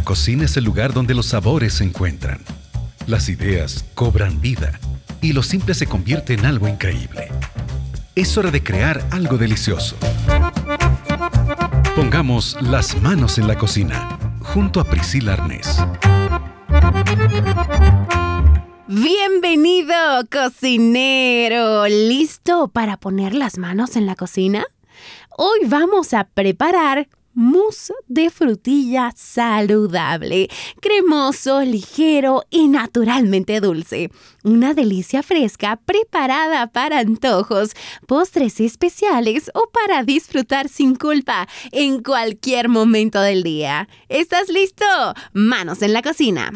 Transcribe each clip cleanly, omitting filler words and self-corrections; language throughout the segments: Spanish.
cocina es el lugar donde los sabores se encuentran. Las ideas cobran vida y lo simple se convierte en algo increíble. Es hora de crear algo delicioso. Pongamos las manos en la cocina, junto a Priscila Arnés. Bienvenido, cocinero. ¿Listo para poner las manos en la cocina? Hoy vamos a preparar mousse de frutilla saludable, cremoso, ligero y naturalmente dulce. Una delicia fresca preparada para antojos, postres especiales o para disfrutar sin culpa en cualquier momento del día. ¿Estás listo? Manos en la cocina.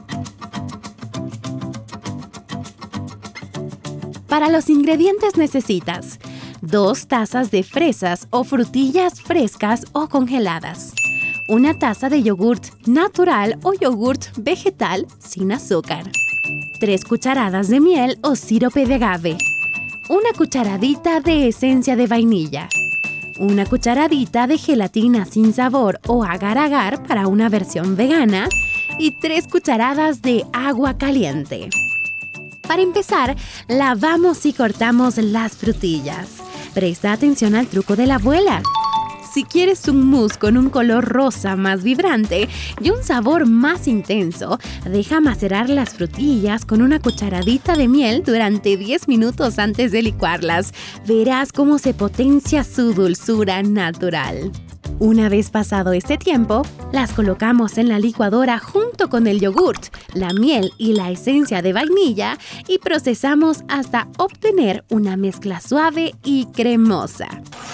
Para los ingredientes necesitas 2 tazas de fresas o frutillas frescas o congeladas, 1 taza de yogurt natural o yogurt vegetal sin azúcar, 3 cucharadas de miel o sirope de agave, 1 cucharadita de esencia de vainilla, 1 cucharadita de gelatina sin sabor o agar-agar para una versión vegana y 3 cucharadas de agua caliente. Para empezar, lavamos y cortamos las frutillas. Presta atención al truco de la abuela. Si quieres un mousse con un color rosa más vibrante y un sabor más intenso, deja macerar las frutillas con 1 cucharadita de miel durante 10 minutos antes de licuarlas. Verás cómo se potencia su dulzura natural. Una vez pasado este tiempo, las colocamos en la licuadora junto con el yogurt, la miel y la esencia de vainilla y procesamos hasta obtener una mezcla suave y cremosa.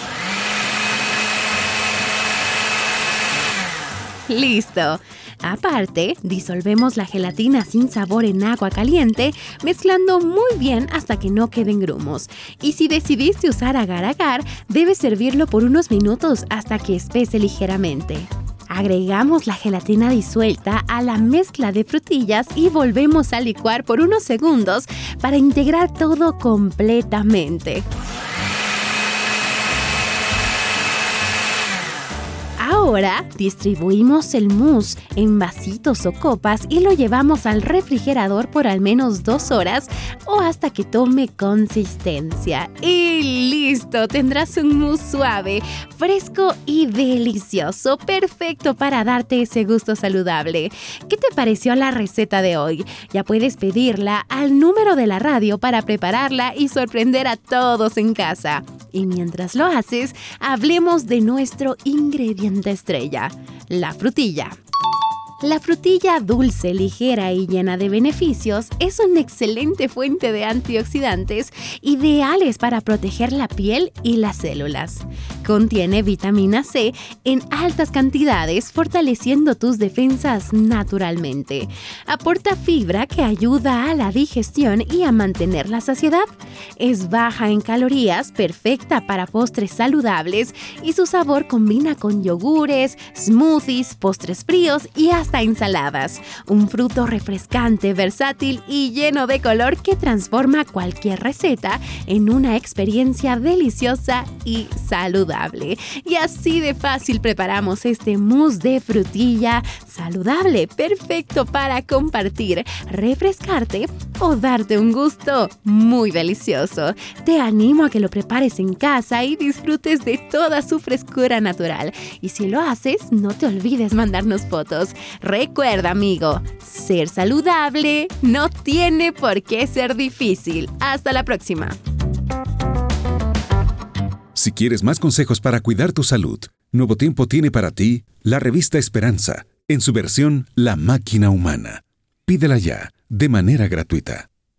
¡Listo! Aparte, disolvemos la gelatina sin sabor en agua caliente, mezclando muy bien hasta que no queden grumos. Y si decidiste usar agar-agar, debes servirlo por unos minutos hasta que espese ligeramente. Agregamos la gelatina disuelta a la mezcla de frutillas y volvemos a licuar por unos segundos para integrar todo completamente. Ahora distribuimos el mousse en vasitos o copas y lo llevamos al refrigerador por al menos 2 horas o hasta que tome consistencia. Y listo, tendrás un mousse suave, fresco y delicioso, perfecto para darte ese gusto saludable. ¿Qué te pareció la receta de hoy? Ya puedes pedirla al número de la radio para prepararla y sorprender a todos en casa. Y mientras lo haces, hablemos de nuestro ingrediente estrella, la frutilla. La frutilla dulce, ligera y llena de beneficios es una excelente fuente de antioxidantes ideales para proteger la piel y las células. Contiene vitamina C en altas cantidades, fortaleciendo tus defensas naturalmente. Aporta fibra que ayuda a la digestión y a mantener la saciedad. Es baja en calorías, perfecta para postres saludables y su sabor combina con yogures, smoothies, postres fríos y hasta ensaladas. Un fruto refrescante, versátil y lleno de color que transforma cualquier receta en una experiencia deliciosa y saludable. Y así de fácil preparamos este mousse de frutilla saludable, perfecto para compartir, refrescarte o darte un gusto muy delicioso. Te animo a que lo prepares en casa y disfrutes de toda su frescura natural. Y si lo haces, no te olvides mandarnos fotos. Recuerda, amigo, ser saludable no tiene por qué ser difícil. Hasta la próxima. Si quieres más consejos para cuidar tu salud, Nuevo Tiempo tiene para ti la revista Esperanza, en su versión La Máquina Humana. Pídela ya, de manera gratuita.